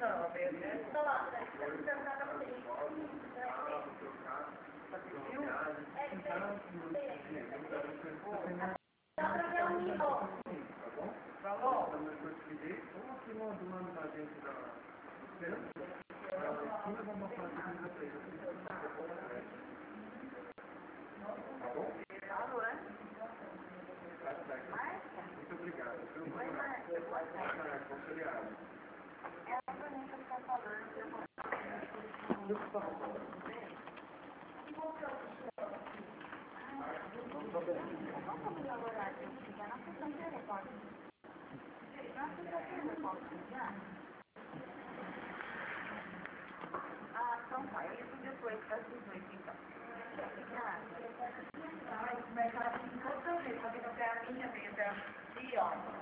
Muito obrigado. Então tá, eu ligo depois das 18, então. Mas ela tem outra vez, a minha veio até aqui, ó.